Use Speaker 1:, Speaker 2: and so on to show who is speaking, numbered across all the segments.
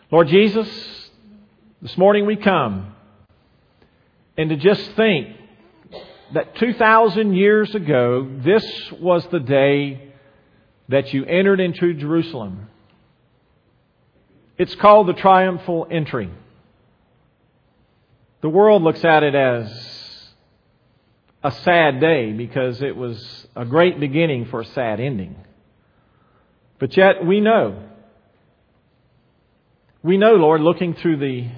Speaker 1: Lord Jesus, this morning we come, and to just think that 2,000 years ago, this was the day that you entered into Jerusalem. It's called the triumphal entry. The world looks at it as a sad day because it was a great beginning for a sad ending. But yet we know, Lord, looking through the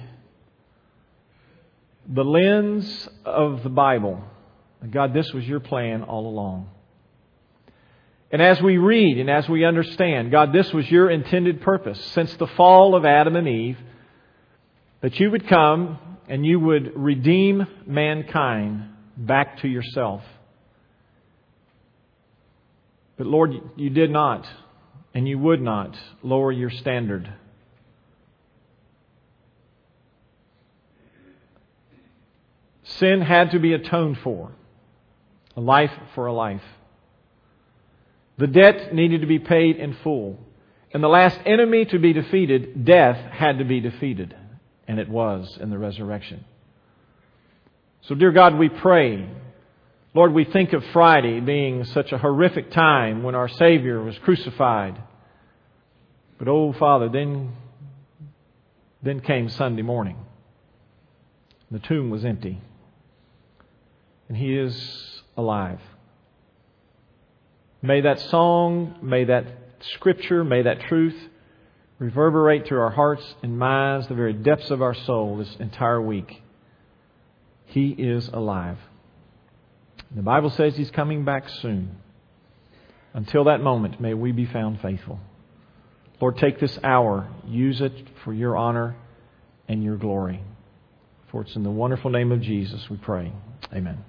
Speaker 1: lens of the Bible, God, this was your plan all along. And as we read and as we understand, God, this was your intended purpose since the fall of Adam and Eve, that you would come and you would redeem mankind back to yourself. But Lord, you did not and you would not lower your standard. Sin had to be atoned for, a life for a life. The debt needed to be paid in full. And the last enemy to be defeated, death, had to be defeated. And it was in the resurrection. So dear God, we pray. Lord, we think of Friday being such a horrific time when our Savior was crucified. But oh Father, then came Sunday morning. The tomb was empty. And He is alive. May that song, may that Scripture, may that truth reverberate through our hearts and minds, the very depths of our soul this entire week. He is alive. The Bible says He's coming back soon. Until that moment, may we be found faithful. Lord, take this hour, use it for your honor and your glory. For it's in the wonderful name of Jesus we pray. Amen.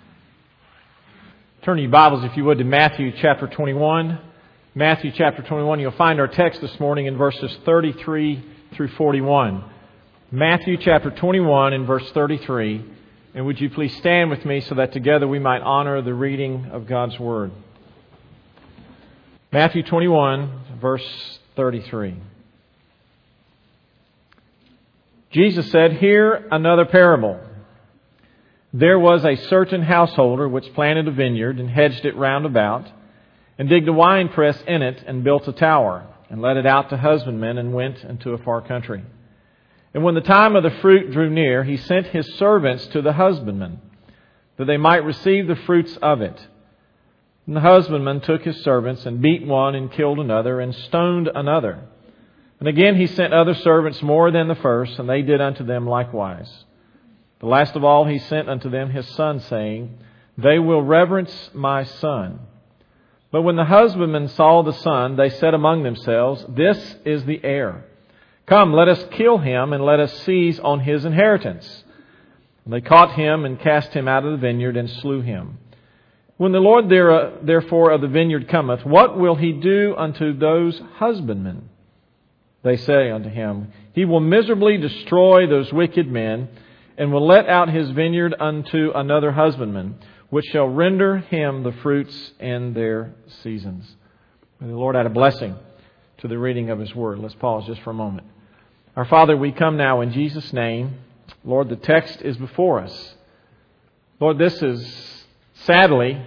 Speaker 1: Turn your Bibles, if you would, to Matthew chapter 21. Matthew chapter 21. You'll find our text this morning in verses 33 through 41. Matthew chapter 21 and verse 33. And would you please stand with me so that together we might honor the reading of God's Word. Matthew 21, verse 33. Jesus said, "Hear another parable. There was a certain householder which planted a vineyard and hedged it round about, and digged a winepress in it, and built a tower, and let it out to husbandmen, and went into a far country. And when the time of the fruit drew near, he sent his servants to the husbandmen, that they might receive the fruits of it. And the husbandman took his servants, and beat one, and killed another, and stoned another. And again he sent other servants more than the first, and they did unto them likewise. The last of all he sent unto them his son, saying, They will reverence my son. But when the husbandmen saw the son, they said among themselves, This is the heir. Come, let us kill him, and let us seize on his inheritance. And they caught him, and cast him out of the vineyard, and slew him. When the Lord therefore of the vineyard cometh, what will he do unto those husbandmen? They say unto him, He will miserably destroy those wicked men, and will let out his vineyard unto another husbandman, which shall render him the fruits in their seasons." May the Lord add a blessing to the reading of His Word. Let's pause just for a moment. Our Father, we come now in Jesus' name. Lord, the text is before us. Lord, this is sadly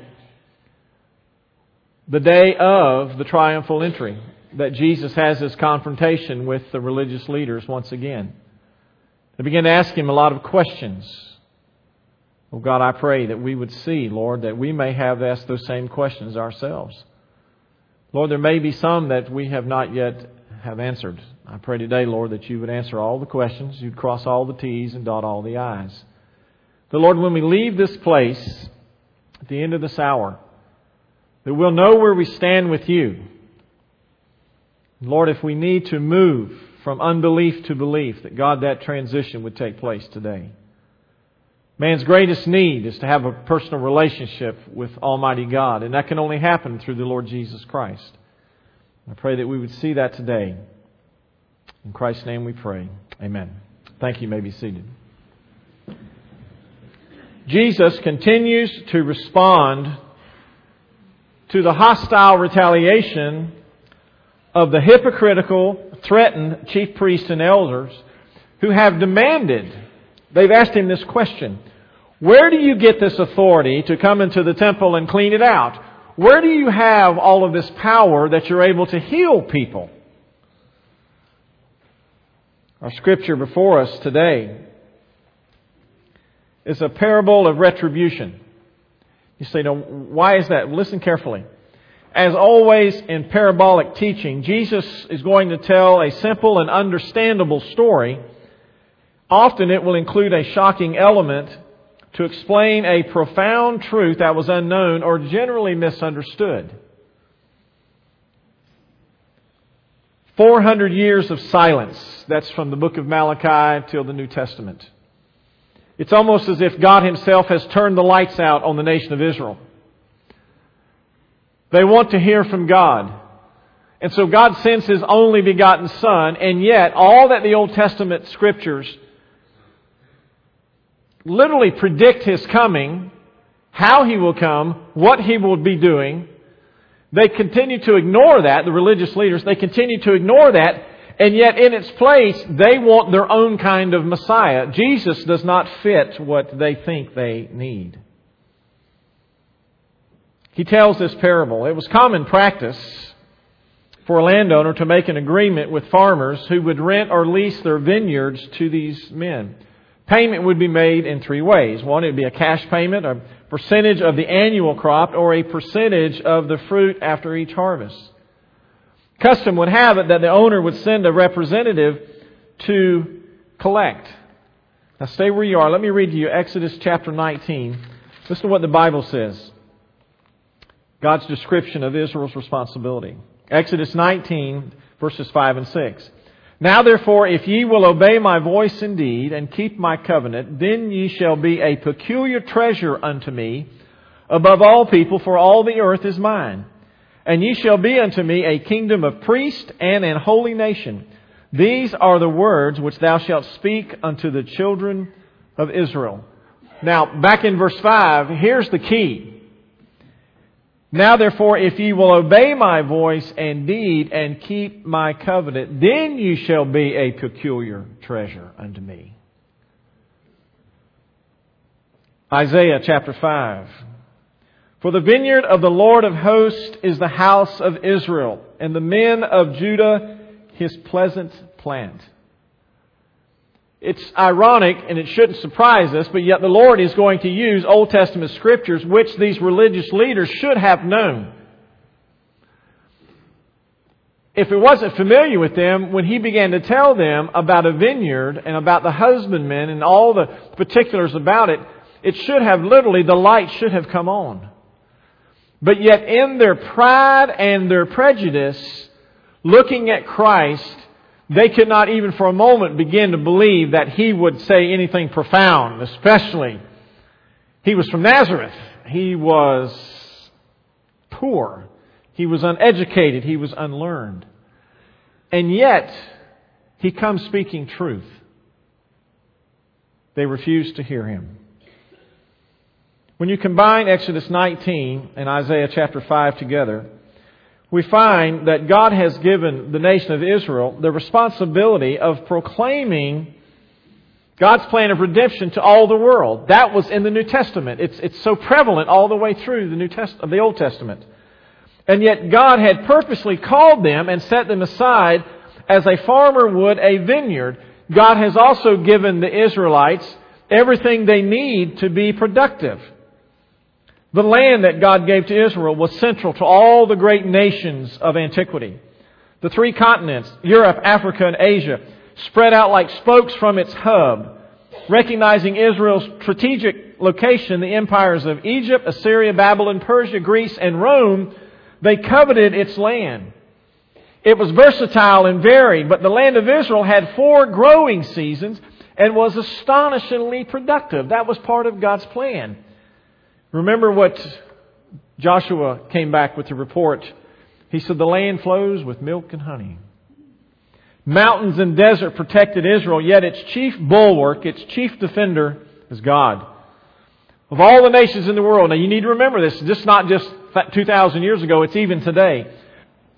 Speaker 1: the day of the triumphal entry, that Jesus has His confrontation with the religious leaders once again. They begin to ask Him a lot of questions. Oh God, I pray that we would see, Lord, that we may have asked those same questions ourselves. Lord, there may be some that we have not yet have answered. I pray today, Lord, that you would answer all the questions, you'd cross all the T's and dot all the I's. But Lord, when we leave this place at the end of this hour, that we'll know where we stand with you. Lord, if we need to move from unbelief to belief, that God, that transition would take place today. Man's greatest need is to have a personal relationship with Almighty God, and that can only happen through the Lord Jesus Christ. I pray that we would see that today. In Christ's name we pray. Amen. Thank you. You may be seated. Jesus continues to respond to the hostile retaliation of the hypocritical, threatened chief priests and elders who have demanded, they've asked Him this question: where do you get this authority to come into the temple and clean it out? Where do you have all of this power that you're able to heal people? Our scripture before us today is a parable of retribution. You say, no, why is that? Listen carefully. As always in parabolic teaching, Jesus is going to tell a simple and understandable story. Often it will include a shocking element to explain a profound truth that was unknown or generally misunderstood. 400 years of silence. That's from the book of Malachi till the New Testament. It's almost as if God Himself has turned the lights out on the nation of Israel. They want to hear from God. And so God sends His only begotten Son, and yet all that the Old Testament Scriptures literally predict His coming, how He will come, what He will be doing. They continue to ignore that, the religious leaders, they continue to ignore that, and yet in its place, they want their own kind of Messiah. Jesus does not fit what they think they need. He tells this parable. It was common practice for a landowner to make an agreement with farmers who would rent or lease their vineyards to these men. Payment would be made in three ways. One, it would be a cash payment, a percentage of the annual crop, or a percentage of the fruit after each harvest. Custom would have it that the owner would send a representative to collect. Now stay where you are. Let me read to you Exodus chapter 19. Listen to what the Bible says. God's description of Israel's responsibility. Exodus 19, verses 5 and 6. Now therefore, if ye will obey my voice indeed, and keep my covenant, then ye shall be a peculiar treasure unto me above all people, for all the earth is mine. And ye shall be unto me a kingdom of priests and an holy nation. These are the words which thou shalt speak unto the children of Israel. Now, back in verse 5, here's the key. Now therefore, if ye will obey my voice indeed and keep my covenant, then ye shall be a peculiar treasure unto me. Isaiah chapter 5. For the vineyard of the Lord of hosts is the house of Israel, and the men of Judah His pleasant plant. It's ironic and it shouldn't surprise us, but yet the Lord is going to use Old Testament scriptures which these religious leaders should have known. If it wasn't familiar with them, when He began to tell them about a vineyard and about the husbandmen and all the particulars about it, it should have literally, the light should have come on. But yet in their pride and their prejudice, looking at Christ, they could not even for a moment begin to believe that He would say anything profound, especially He was from Nazareth. He was poor. He was uneducated. He was unlearned. And yet, He comes speaking truth. They refused to hear Him. When you combine Exodus 19 and Isaiah chapter 5 together, we find that God has given the nation of Israel the responsibility of proclaiming God's plan of redemption to all the world. That was in the New Testament. It's so prevalent all the way through the Old Testament. And yet God had purposely called them and set them aside as a farmer would a vineyard. God has also given the Israelites everything they need to be productive. The land that God gave to Israel was central to all the great nations of antiquity. The three continents, Europe, Africa, and Asia, spread out like spokes from its hub. Recognizing Israel's strategic location, the empires of Egypt, Assyria, Babylon, Persia, Greece, and Rome, they coveted its land. It was versatile and varied, but the land of Israel had 4 growing seasons and was astonishingly productive. That was part of God's plan. Remember what Joshua came back with the report. He said, the land flows with milk and honey. Mountains and desert protected Israel, yet its chief bulwark, its chief defender is God. Of all the nations in the world, now you need to remember this, just not just 2,000 years ago, it's even today.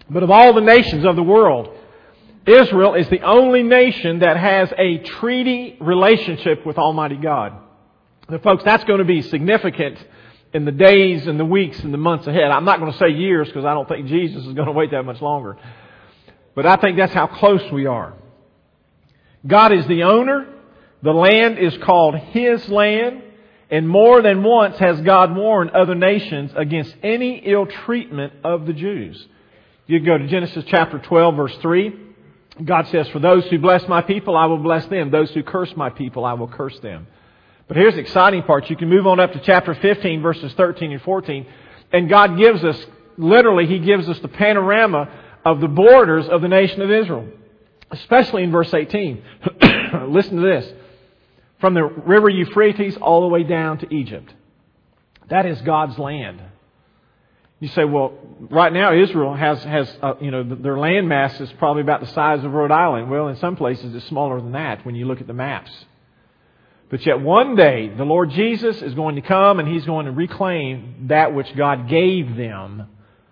Speaker 1: But of all the nations of the world, Israel is the only nation that has a treaty relationship with Almighty God. Now, folks, that's going to be significant in the days and the weeks and the months ahead. I'm not going to say years because I don't think Jesus is going to wait that much longer. But I think that's how close we are. God is the owner. The land is called His land. And more than once has God warned other nations against any ill treatment of the Jews. You go to Genesis chapter 12, verse 3. God says, "For those who bless my people, I will bless them. Those who curse my people, I will curse them." But here's the exciting part. You can move on up to chapter 15, verses 13 and 14. And God gives us, literally, He gives us the panorama of the borders of the nation of Israel. Especially in verse 18. Listen to this. From the river Euphrates all the way down to Egypt. That is God's land. You say, well, right now Israel has their land mass is probably about the size of Rhode Island. Well, in some places it's smaller than that when you look at the maps. But yet one day the Lord Jesus is going to come and He's going to reclaim that which God gave them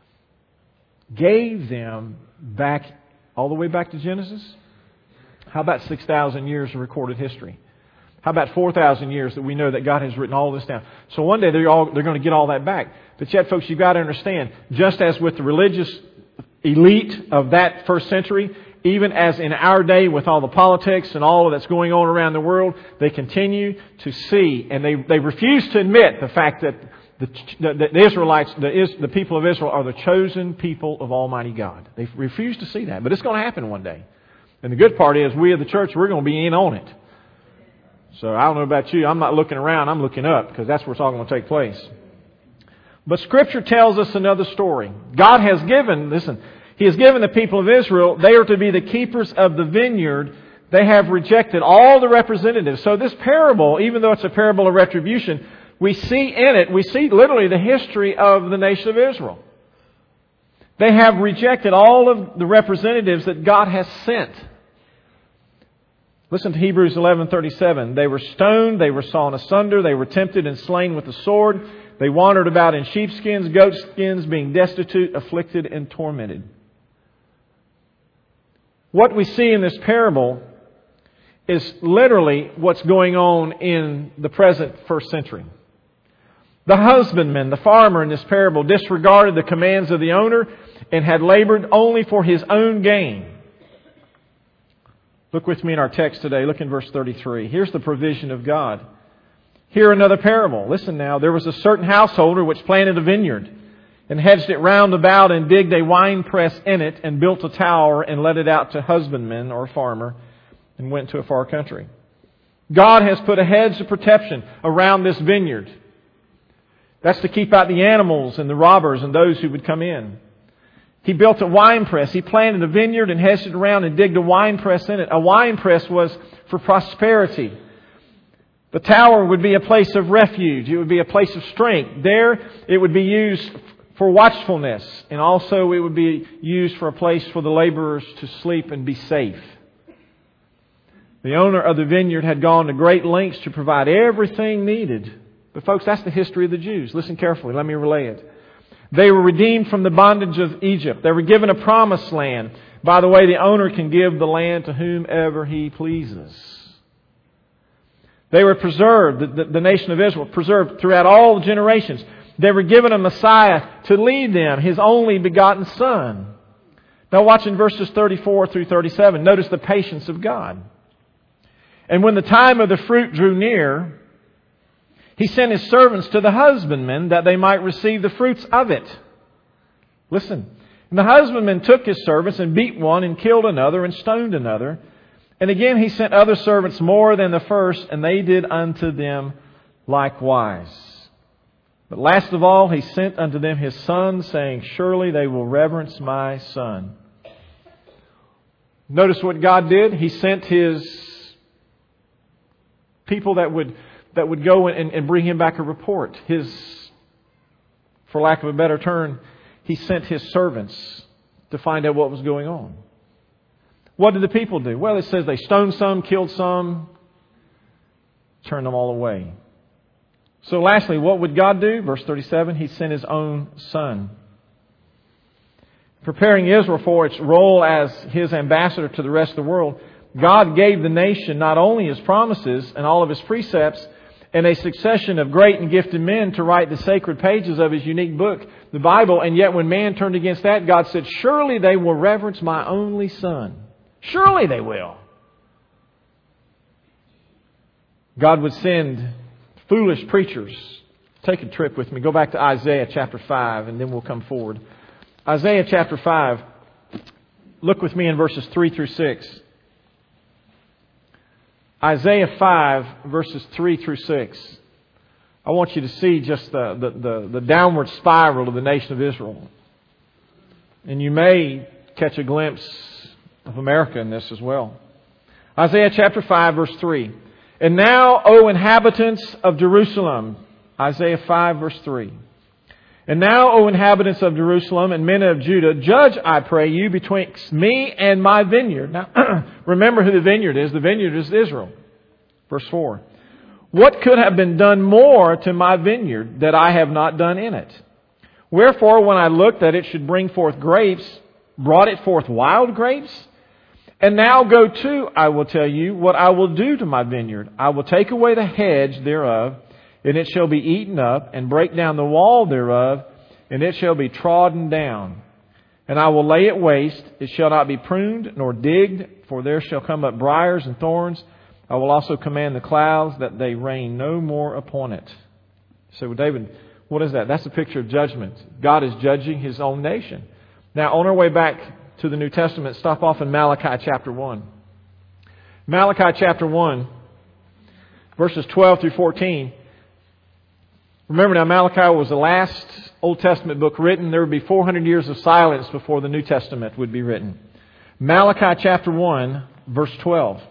Speaker 1: back all the way back to Genesis. How about 6,000 years of recorded history? How about 4,000 years that we know that God has written all this down? So one day they're going to get all that back. But yet, folks, you've got to understand, just as with the religious elite of that first century, even as in our day with all the politics and all that's going on around the world, they continue to see, and they refuse to admit the fact that the Israelites, the people of Israel, are the chosen people of Almighty God. They refuse to see that. But it's going to happen one day. And the good part is, we of the church, we're going to be in on it. So I don't know about you. I'm not looking around. I'm looking up, because that's where it's all going to take place. But Scripture tells us another story. God has given, He has given the people of Israel, they are to be the keepers of the vineyard. They have rejected all the representatives. So this parable, even though it's a parable of retribution, we see literally the history of the nation of Israel. They have rejected all of the representatives that God has sent. Listen to Hebrews 11:37. They were stoned, they were sawn asunder, they were tempted and slain with the sword. They wandered about in sheepskins, goatskins, being destitute, afflicted, and tormented. What we see in this parable is literally what's going on in the present first century. The husbandman, the farmer in this parable, disregarded the commands of the owner and had labored only for his own gain. Look with me in our text today. Look in verse 33. Here's the provision of God. Here another parable. Listen now. There was a certain householder which planted a vineyard and hedged it round about and digged a winepress in it and built a tower and let it out to husbandmen or farmer and went to a far country. God has put a hedge of protection around this vineyard. That's to keep out the animals and the robbers and those who would come in. He built a winepress. He planted a vineyard and hedged it around and digged a winepress in it. A winepress was for prosperity. The tower would be a place of refuge. It would be a place of strength. There, it would be used for watchfulness. And also, it would be used for a place for the laborers to sleep and be safe. The owner of the vineyard had gone to great lengths to provide everything needed. But folks, that's the history of the Jews. Listen carefully. Let me relay it. They were redeemed from the bondage of Egypt. They were given a promised land. By the way, the owner can give the land to whomever he pleases. They were preserved, the nation of Israel, preserved throughout all the generations. They were given a Messiah to lead them, His only begotten Son. Now watch in verses 34 through 37. Notice the patience of God. And when the time of the fruit drew near, He sent His servants to the husbandmen that they might receive the fruits of it. Listen. And the husbandman took his servants and beat one and killed another and stoned another. And again He sent other servants more than the first, and they did unto them likewise. But last of all He sent unto them His Son, saying, Surely they will reverence my Son. Notice what God did. He sent His people that would go and bring Him back a report. For lack of a better term, He sent His servants to find out what was going on. What did the people do? Well, it says they stoned some, killed some, turned them all away. So lastly, what would God do? Verse 37, He sent His own Son. preparing Israel for its role as His ambassador to the rest of the world, God gave the nation not only His promises and all of His precepts and a succession of great and gifted men to write the sacred pages of His unique book, the Bible, and yet when man turned against that, God said, surely they will reverence my only Son. Surely they will. God would send foolish preachers. Take a trip with me. Go back to Isaiah chapter 5 and then we'll come forward. Isaiah chapter 5. Look with me in verses 3 through 6. Isaiah 5 verses 3 through 6. I want you to see just the downward spiral of the nation of Israel. And you may catch a glimpse of America in this as well. Isaiah chapter 5 verse 3. And now, O inhabitants of Jerusalem, Isaiah 5 verse 3. And now, O inhabitants of Jerusalem and men of Judah, judge, I pray you, betwixt me and my vineyard. Now, remember who the vineyard is. The vineyard is Israel. Verse 4. What could have been done more to my vineyard that I have not done in it? Wherefore, when I looked that it should bring forth grapes, brought it forth wild grapes? And now go to, I will tell you, what I will do to my vineyard. I will take away the hedge thereof, and it shall be eaten up, and break down the wall thereof, and it shall be trodden down. And I will lay it waste, it shall not be pruned nor digged, for there shall come up briars and thorns. I will also command the clouds that they rain no more upon it. So, well, David, what is that? That's a picture of judgment. God is judging His own nation. Now, on our way back to the New Testament, stop off in Malachi chapter 1. Malachi chapter 1, verses 12 through 14. Remember now, Malachi was the last Old Testament book written. There would be 400 years of silence before the New Testament would be written. Malachi chapter 1, verse 12.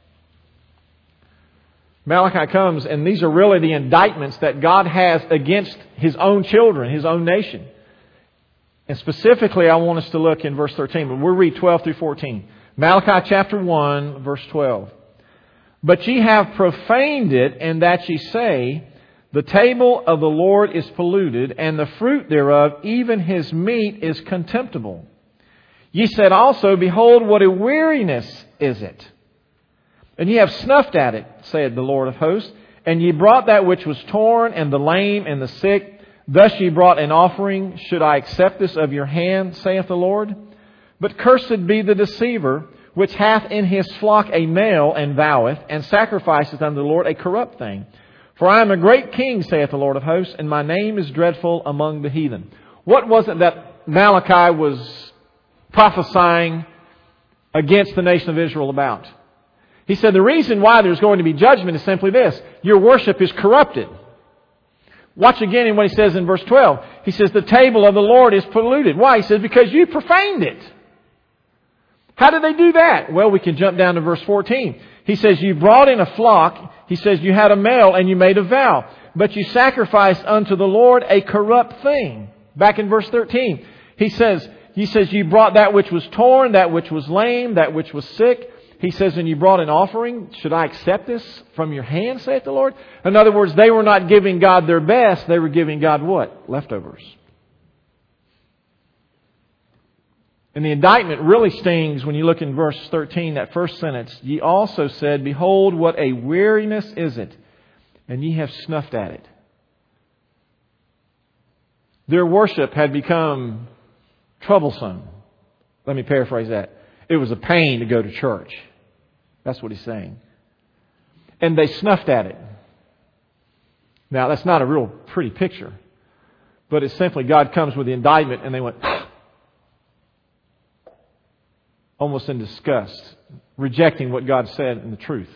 Speaker 1: Malachi comes, and these are really the indictments that God has against His own children, His own nation. And specifically, I want us to look in verse 13, but we'll read 12 through 14. Malachi chapter 1, verse 12. But ye have profaned it, in that ye say, the table of the Lord is polluted, and the fruit thereof, even His meat, is contemptible. Ye said also, behold, what a weariness is it! And ye have snuffed at it, saith the Lord of hosts, and ye brought that which was torn, and the lame, and the sick. Thus ye brought an offering. Should I accept this of your hand, saith the Lord? But cursed be the deceiver, which hath in his flock a male, and voweth, and sacrificeth unto the Lord a corrupt thing. For I am a great king, saith the Lord of hosts, and my name is dreadful among the heathen. What was it that Malachi was prophesying against the nation of Israel about? He said the reason why there's going to be judgment is simply this. Your worship is corrupted. Watch again in what he says in verse 12. He says the table of the Lord is polluted. Why? He says because you profaned it. How did they do that? Well, we can jump down to verse 14. He says you brought in a flock. He says you had a male and you made a vow. But you sacrificed unto the Lord a corrupt thing. Back in verse 13. He says you brought that which was torn, that which was lame, that which was sick. He says, and you brought an offering. Should I accept this from your hand, saith the Lord? In other words, they were not giving God their best. They were giving God what? Leftovers. And the indictment really stings when you look in verse 13, that first sentence. Ye also said, behold, what a weariness is it, and ye have snuffed at it. Their worship had become troublesome. Let me paraphrase that. It was a pain to go to church. That's what he's saying. And they snuffed at it. Now, that's not a real pretty picture. But it's simply God comes with the indictment and they went almost in disgust, rejecting what God said and the truth.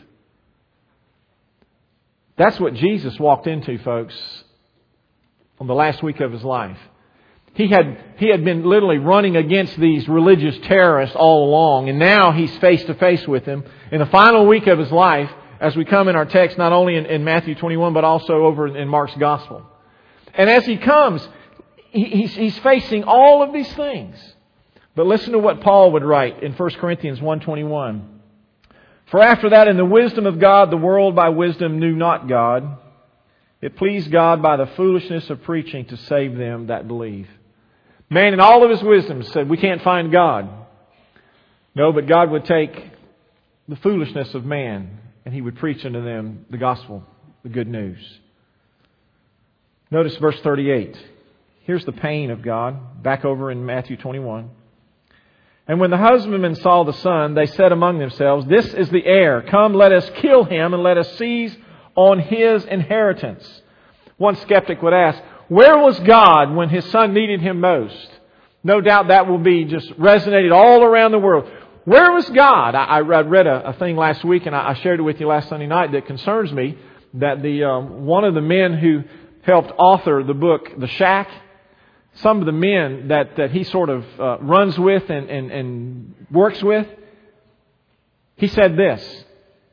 Speaker 1: That's what Jesus walked into, folks, on the last week of His life. He had been literally running against these religious terrorists all along, and now He's face to face with them in the final week of His life, as we come in our text, not only in Matthew 21, but also over in Mark's Gospel. And as He comes, He's facing all of these things. But listen to what Paul would write in 1 Corinthians 1:21. For after that, in the wisdom of God, the world by wisdom knew not God. It pleased God by the foolishness of preaching to save them that believe. Man in all of his wisdom said, we can't find God. No, but God would take the foolishness of man and He would preach unto them the gospel, the good news. Notice verse 38. Here's the pain of God. Back over in Matthew 21. And when the husbandmen saw the son, they said among themselves, this is the heir. Come, let us kill him and let us seize on his inheritance. One skeptic would ask, where was God when His son needed Him most? No doubt that will be just resonated all around the world. Where was God? I read a thing last week, and I shared it with you last Sunday night that concerns me. That one of the men who helped author the book, The Shack, some of the men that he sort of runs with and works with, he said this.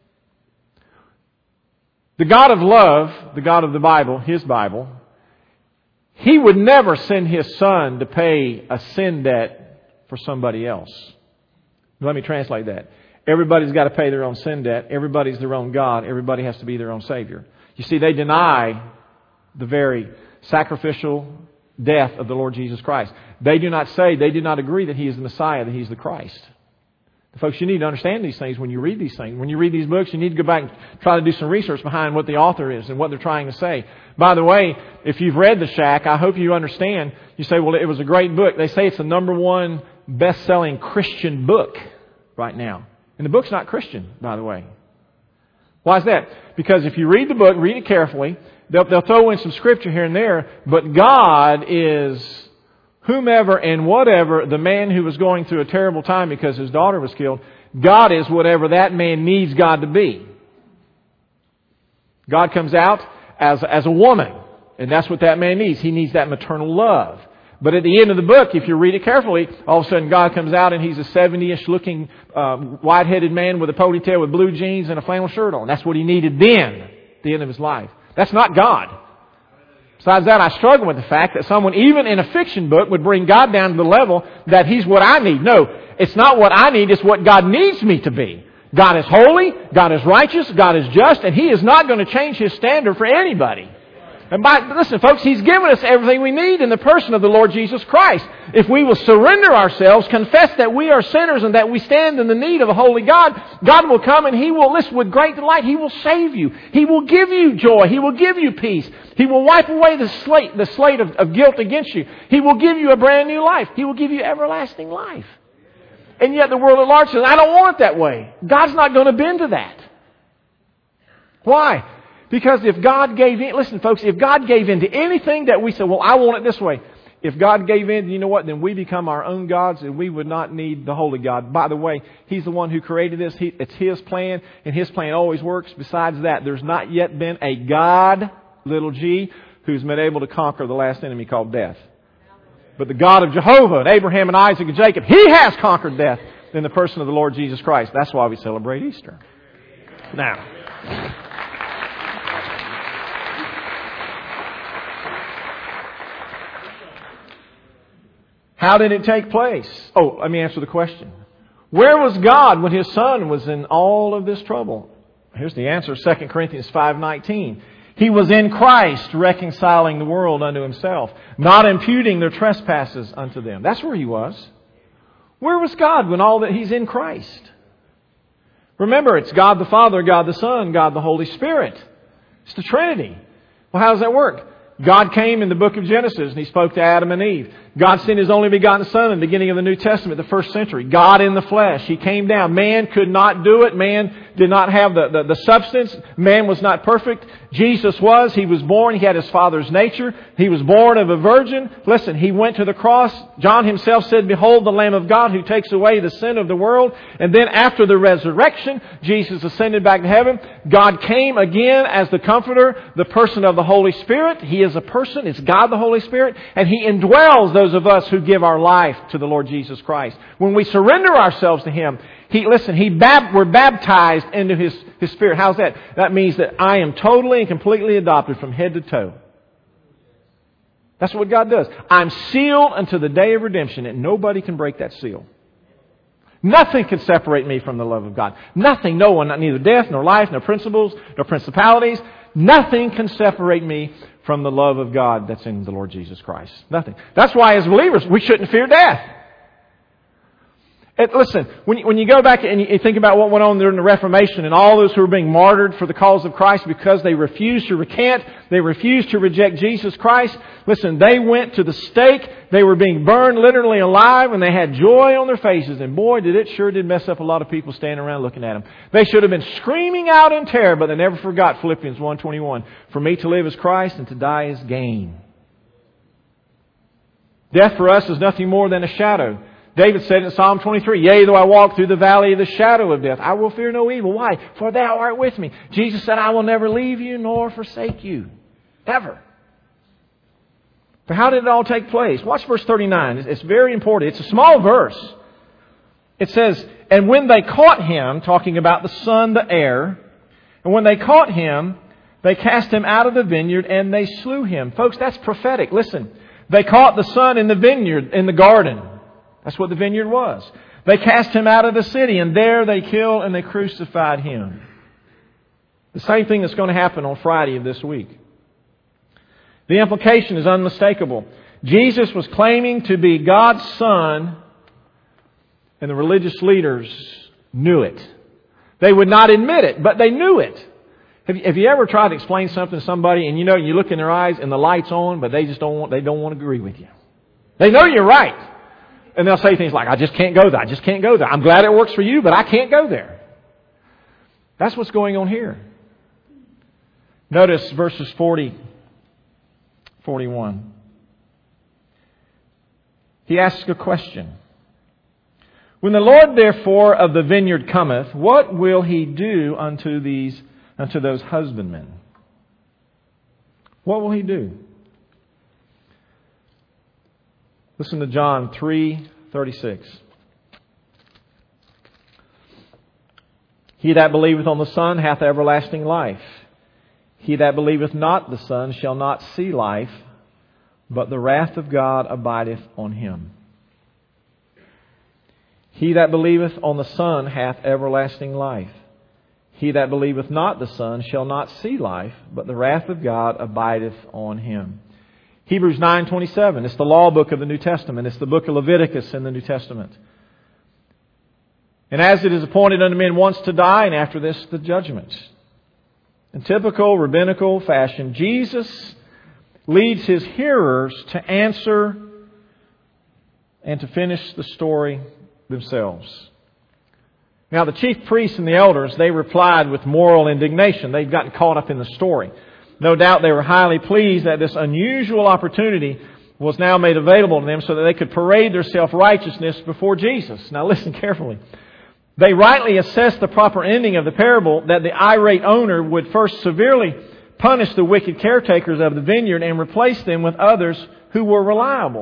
Speaker 1: The God of love, the God of the Bible, His Bible, He would never send His Son to pay a sin debt for somebody else. Let me translate that. Everybody's got to pay their own sin debt. Everybody's their own God. Everybody has to be their own Savior. You see, they deny the very sacrificial death of the Lord Jesus Christ. They do not agree that He is the Messiah, that He's the Christ. Folks, you need to understand these things when you read these things. When you read these books, you need to go back and try to do some research behind what the author is and what they're trying to say. By the way, if you've read The Shack, I hope you understand. You say, well, it was a great book. They say it's the #1 best-selling Christian book right now. And the book's not Christian, by the way. Why is that? Because if you read the book, read it carefully, they'll throw in some scripture here and there, but God is whomever and whatever the man who was going through a terrible time because his daughter was killed, God is whatever that man needs God to be. God comes out as a woman, and that's what that man needs. He needs that maternal love. But at the end of the book, if you read it carefully, all of a sudden God comes out and He's a 70-ish looking white-headed man with a ponytail with blue jeans and a flannel shirt on. That's what he needed then, at the end of his life. That's not God. Besides that, I struggle with the fact that someone, even in a fiction book, would bring God down to the level that He's what I need. No, it's not what I need, it's what God needs me to be. God is holy, God is righteous, God is just, and He is not going to change His standard for anybody. And listen, folks, He's given us everything we need in the person of the Lord Jesus Christ. If we will surrender ourselves, confess that we are sinners and that we stand in the need of a holy God, God will come and He will, listen, with great delight, He will save you. He will give you joy. He will give you peace. He will wipe away the slate of guilt against you. He will give you a brand new life. He will give you everlasting life. And yet the world at large says, I don't want it that way. God's not going to bend to that. Why? Because if God gave in, listen folks, if God gave in to anything that we say, well, I want it this way. If God gave in, you know what? Then we become our own gods and we would not need the holy God. By the way, He's the one who created this. It's His plan, and His plan always works. Besides that, there's not yet been a God, little g, who's been able to conquer the last enemy called death. But the God of Jehovah and Abraham and Isaac and Jacob, He has conquered death in the person of the Lord Jesus Christ. That's why we celebrate Easter. Now, how did it take place? Oh, let me answer the question. Where was God when His Son was in all of this trouble? Here's the answer, 2 Corinthians 5:19. He was in Christ reconciling the world unto Himself, not imputing their trespasses unto them. That's where He was. Where was God when all that He's in Christ? Remember, it's God the Father, God the Son, God the Holy Spirit. It's the Trinity. Well, how does that work? God came in the book of Genesis and He spoke to Adam and Eve. God sent His only begotten Son in the beginning of the New Testament, the first century. God in the flesh. He came down. Man could not do it. Man did not have the substance. Man was not perfect. Jesus was. He was born. He had His Father's nature. He was born of a virgin. Listen, He went to the cross. John himself said, behold the Lamb of God who takes away the sin of the world. And then after the resurrection, Jesus ascended back to heaven. God came again as the Comforter, the person of the Holy Spirit. He is a person. It's God the Holy Spirit. And He indwells those of us who give our life to the Lord Jesus Christ. When we surrender ourselves to Him, we're baptized into His Spirit. How's that? That means that I am totally and completely adopted from head to toe. That's what God does. I'm sealed unto the day of redemption, and nobody can break that seal. Nothing can separate me from the love of God. Nothing, no one, neither death, nor life, nor principles, nor principalities. Nothing can separate me from the love of God that's in the Lord Jesus Christ. Nothing. That's why as believers, we shouldn't fear death. Listen, when you go back and you think about what went on during the Reformation and all those who were being martyred for the cause of Christ because they refused to recant, they refused to reject Jesus Christ. Listen, they went to the stake. They were being burned literally alive and they had joy on their faces. And boy, did mess up a lot of people standing around looking at them. They should have been screaming out in terror, but they never forgot Philippians 1:21. For me to live is Christ and to die is gain. Death for us is nothing more than a shadow. David said in Psalm 23, yea, though I walk through the valley of the shadow of death, I will fear no evil. Why? For thou art with me. Jesus said, I will never leave you nor forsake you. Ever. But how did it all take place? Watch verse 39. It's very important. It's a small verse. It says, and when they caught him, talking about the son, the heir, and when they caught him, they cast him out of the vineyard and they slew him. Folks, that's prophetic. Listen, they caught the son in the vineyard, in the garden. That's what the vineyard was. They cast him out of the city and there they killed and they crucified him. The same thing that's going to happen on Friday of this week. The implication is unmistakable. Jesus was claiming to be God's Son and the religious leaders knew it. They would not admit it, but they knew it. Have you ever tried to explain something to somebody and you look in their eyes and the light's on, but they don't want to agree with you. They know you're right. And they'll say things like, I just can't go there. I just can't go there. I'm glad it works for you, but I can't go there. That's what's going on here. Notice verses 40, 41. He asks a question. When the Lord therefore of the vineyard cometh, what will he do unto those husbandmen? What will he do? Listen to John 3:36. He that believeth on the Son hath everlasting life. He that believeth not the Son shall not see life, but the wrath of God abideth on him. He that believeth on the Son hath everlasting life. He that believeth not the Son shall not see life, but the wrath of God abideth on him. Hebrews 9:27. It's the law book of the New Testament. It's the book of Leviticus in the New Testament. And as it is appointed unto men once to die, and after this the judgment. In typical rabbinical fashion, Jesus leads his hearers to answer and to finish the story themselves. Now the chief priests and the elders, they replied with moral indignation. They'd gotten caught up in the story. No doubt they were highly pleased that this unusual opportunity was now made available to them so that they could parade their self-righteousness before Jesus. Now listen carefully. They rightly assessed the proper ending of the parable that the irate owner would first severely punish the wicked caretakers of the vineyard and replace them with others who were reliable.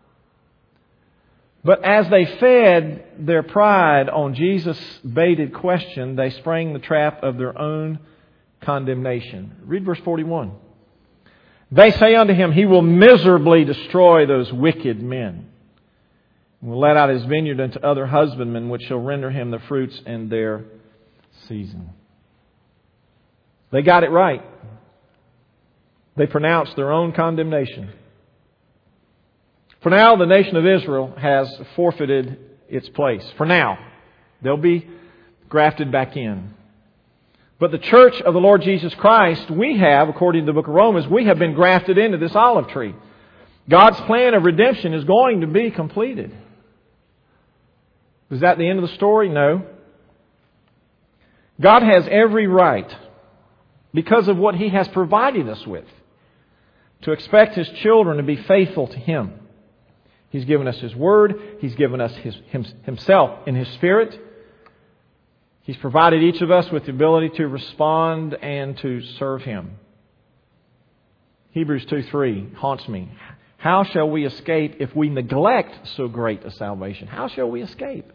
Speaker 1: But as they fed their pride on Jesus' baited question, they sprang the trap of their own condemnation. Read verse 41. They say unto him, he will miserably destroy those wicked men, and will let out his vineyard unto other husbandmen, which shall render him the fruits in their season. They got it right. They pronounced their own condemnation. For now, the nation of Israel has forfeited its place. For now. They'll be grafted back in. But the church of the Lord Jesus Christ, we have, according to the book of Romans, we have been grafted into this olive tree. God's plan of redemption is going to be completed. Is that the end of the story? No. God has every right, because of what He has provided us with, to expect His children to be faithful to Him. He's given us His Word. He's given us Himself in His Spirit. He's provided each of us with the ability to respond and to serve Him. Hebrews 2:3 haunts me. How shall we escape if we neglect so great a salvation? How shall we escape?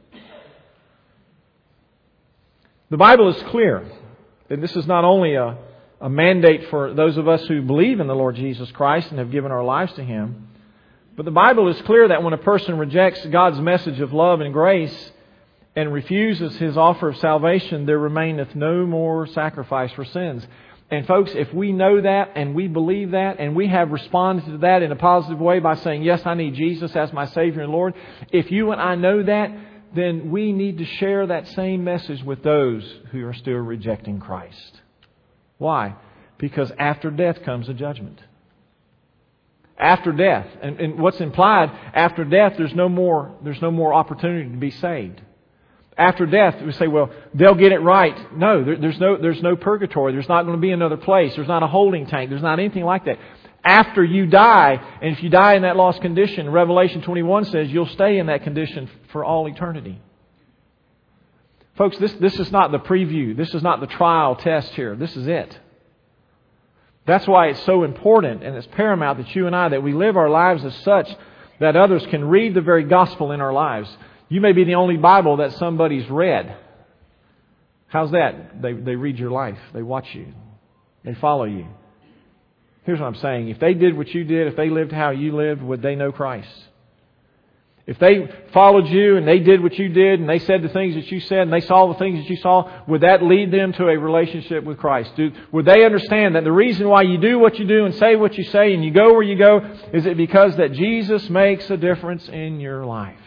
Speaker 1: The Bible is clear that this is not only a mandate for those of us who believe in the Lord Jesus Christ and have given our lives to Him, but the Bible is clear that when a person rejects God's message of love and grace and refuses His offer of salvation, there remaineth no more sacrifice for sins. And folks, if we know that and we believe that and we have responded to that in a positive way by saying, yes, I need Jesus as my Savior and Lord. If you and I know that, then we need to share that same message with those who are still rejecting Christ. Why? Because after death comes a judgment. After death. And what's implied, after death, there's no more opportunity to be saved. After death, we say, well, they'll get it right. No, there's no purgatory. There's not going to be another place. There's not a holding tank. There's not anything like that. After you die, and if you die in that lost condition, Revelation 21 says you'll stay in that condition for all eternity. Folks, this is not the preview. This is not the trial test here. This is it. That's why it's so important and it's paramount that you and I, that we live our lives as such that others can read the very gospel in our lives. You may be the only Bible that somebody's read. How's that? They read your life. They watch you. They follow you. Here's what I'm saying. If they did what you did, if they lived how you lived, would they know Christ? If they followed you and they did what you did and they said the things that you said and they saw the things that you saw, would that lead them to a relationship with Christ? Would they understand that the reason why you do what you do and say what you say and you go where you go, is it because that Jesus makes a difference in your life?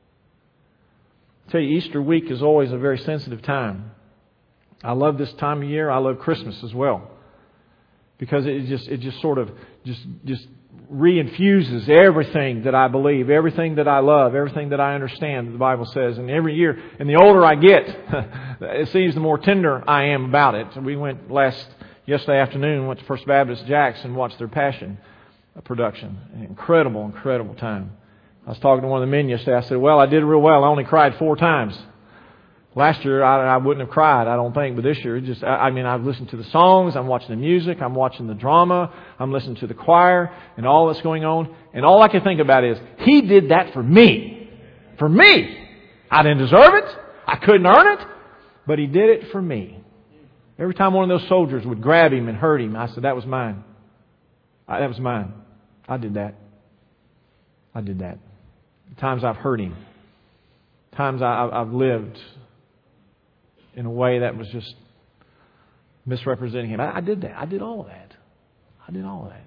Speaker 1: I tell you, Easter week is always a very sensitive time. I love this time of year. I love Christmas as well, because it just sort of reinfuses everything that I believe, everything that I love, everything that I understand that the Bible says. And every year, and the older I get, it seems the more tender I am about it. We went yesterday afternoon, went to First Baptist Jackson and watched their Passion production. An incredible time. I was talking to one of the men yesterday. I said, well, I did real well. I only cried 4 times. Last year, I wouldn't have cried, I don't think. But this year, I've listened to the songs. I'm watching the music. I'm watching the drama. I'm listening to the choir and all that's going on. And all I can think about is, He did that for me. For me. I didn't deserve it. I couldn't earn it. But He did it for me. Every time one of those soldiers would grab Him and hurt Him, I said, that was mine. That was mine. I did that. I did that. Times I've hurt Him. Times I've lived in a way that was just misrepresenting Him. I did that. I did all of that. And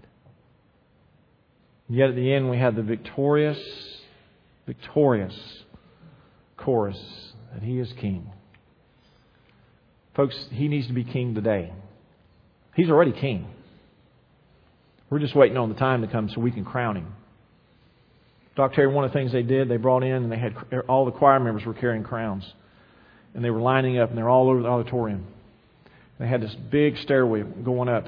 Speaker 1: yet at the end we had the victorious chorus that He is King. Folks, He needs to be King today. He's already King. We're just waiting on the time to come so we can crown Him. Dr. Terry, one of the things they did, they brought in and they had all the choir members were carrying crowns. And they were lining up and they're all over the auditorium. They had this big stairway going up.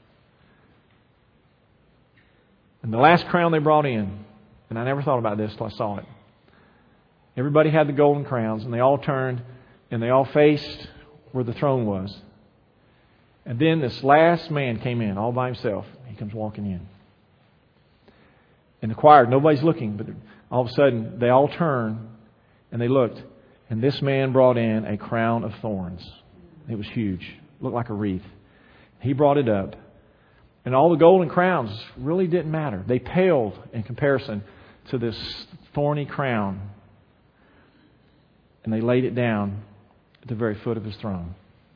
Speaker 1: And the last crown they brought in, and I never thought about this till I saw it. Everybody had the golden crowns and they all turned and they all faced where the throne was. And then this last man came in all by himself. He comes walking in. And the choir, nobody's looking, but all of a sudden they all turned and they looked. And this man brought in a crown of thorns. It was huge. It looked like a wreath. He brought it up. And all the golden crowns really didn't matter. They paled in comparison to this thorny crown. And they laid it down at the very foot of His throne.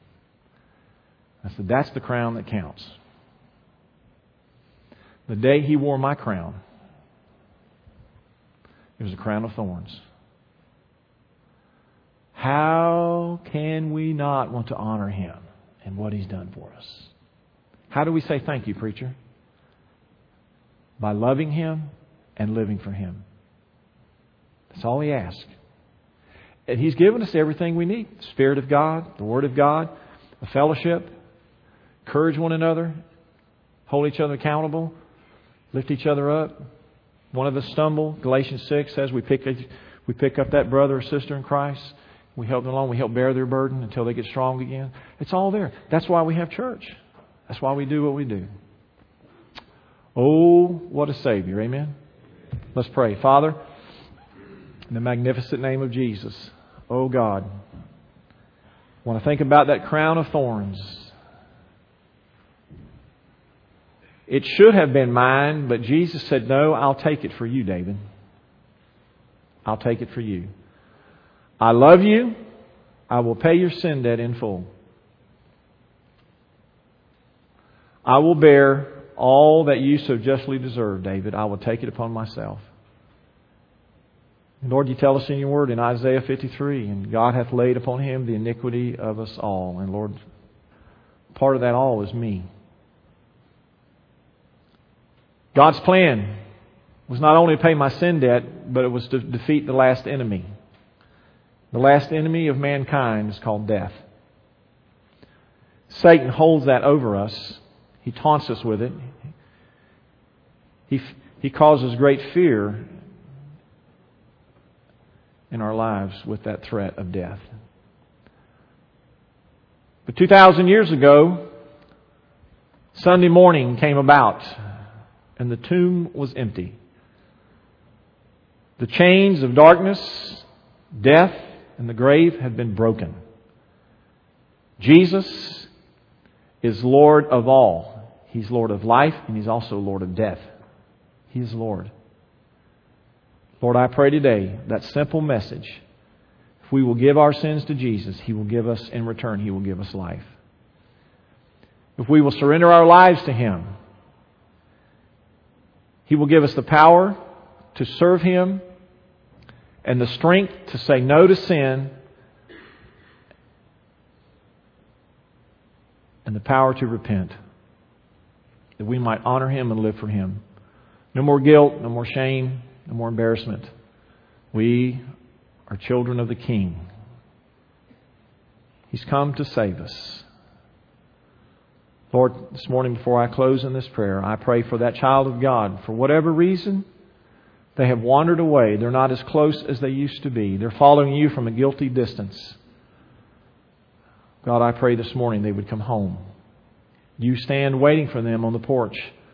Speaker 1: I said, that's the crown that counts. The day He wore my crown, it was a crown of thorns. How can we not want to honor Him and what He's done for us? How do we say thank you, preacher? By loving Him and living for Him. That's all we ask. And He's given us everything we need. The Spirit of God, the Word of God, a fellowship, encourage one another, hold each other accountable, lift each other up. One of us stumble. Galatians 6 says we pick up that brother or sister in Christ. We help them along. We help bear their burden until they get strong again. It's all there. That's why we have church. That's why we do what we do. Oh, what a Savior. Amen. Let's pray. Father, in the magnificent name of Jesus, oh God, I want to think about that crown of thorns. It should have been mine, but Jesus said, no, I'll take it for you, David. I'll take it for you. I love you. I will pay your sin debt in full. I will bear all that you so justly deserve, David. I will take it upon myself. And Lord, you tell us in your word in Isaiah 53, and God hath laid upon him the iniquity of us all. And Lord, part of that all is me. God's plan was not only to pay my sin debt, but it was to defeat the last enemy. The last enemy of mankind is called death. Satan holds that over us. He taunts us with it. He causes great fear in our lives with that threat of death. But 2,000 years ago, Sunday morning came about, and the tomb was empty. The chains of darkness, death, and the grave had been broken. Jesus is Lord of all. He's Lord of life, and He's also Lord of death. He is Lord. Lord, I pray today that simple message, if we will give our sins to Jesus, He will give us, in return, He will give us life. If we will surrender our lives to Him, He will give us the power to serve Him and the strength to say no to sin and the power to repent, that we might honor Him and live for Him. No more guilt, no more shame, no more embarrassment. We are children of the King. He's come to save us. Lord, this morning before I close in this prayer, I pray for that child of God. For whatever reason, they have wandered away. They're not as close as they used to be. They're following You from a guilty distance. God, I pray this morning they would come home. You stand waiting for them on the porch.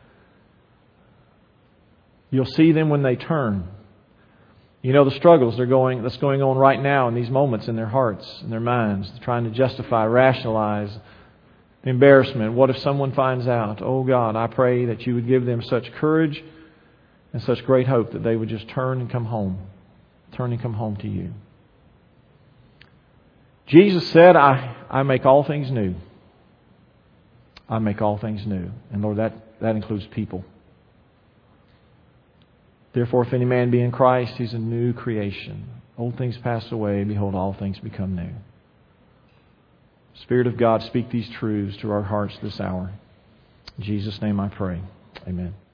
Speaker 1: You'll see them when they turn. You know the struggles that's going on right now in these moments in their hearts and their minds. They're trying to justify, rationalize the embarrassment. What if someone finds out? Oh God, I pray that You would give them such courage and such great hope that they would just turn and come home. Turn and come home to You. Jesus said, I make all things new. I make all things new. And Lord, that includes people. Therefore, if any man be in Christ, he's a new creation. Old things pass away. Behold, all things become new. Spirit of God, speak these truths to our hearts this hour. In Jesus' name I pray. Amen.